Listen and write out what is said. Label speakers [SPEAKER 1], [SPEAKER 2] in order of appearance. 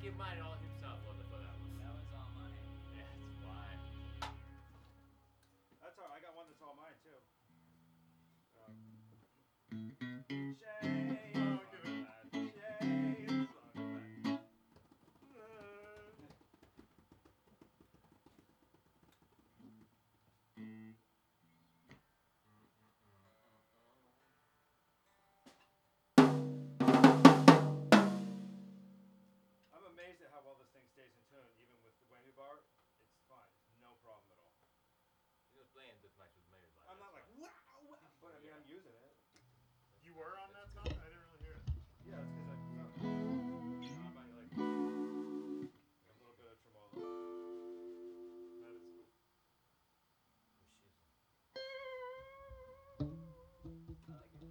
[SPEAKER 1] give mine all himself for that one.
[SPEAKER 2] That was all mine.
[SPEAKER 1] Yeah, it's fine.
[SPEAKER 3] That's all. I got one that's all mine too. I'm amazed at how well this thing stays in tune, even with the whammy bar. It's fine, no problem at all.
[SPEAKER 1] He was playing this match with Mary Black.
[SPEAKER 3] I'm not like wow, wow, but I mean I'm using it.
[SPEAKER 4] You were on that song? I didn't really hear it.
[SPEAKER 3] Yeah, it's because I'm like a little bit of tremolo.
[SPEAKER 4] That is cool.
[SPEAKER 2] I like it.